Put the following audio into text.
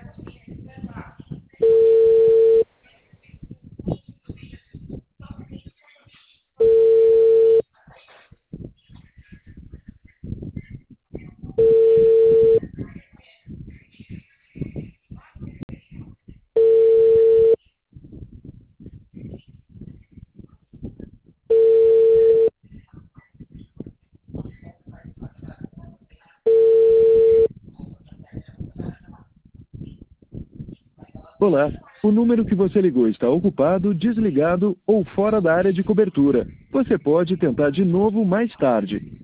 Olá, o número que você ligou está ocupado, desligado ou fora da área de cobertura. Você pode tentar de novo mais tarde.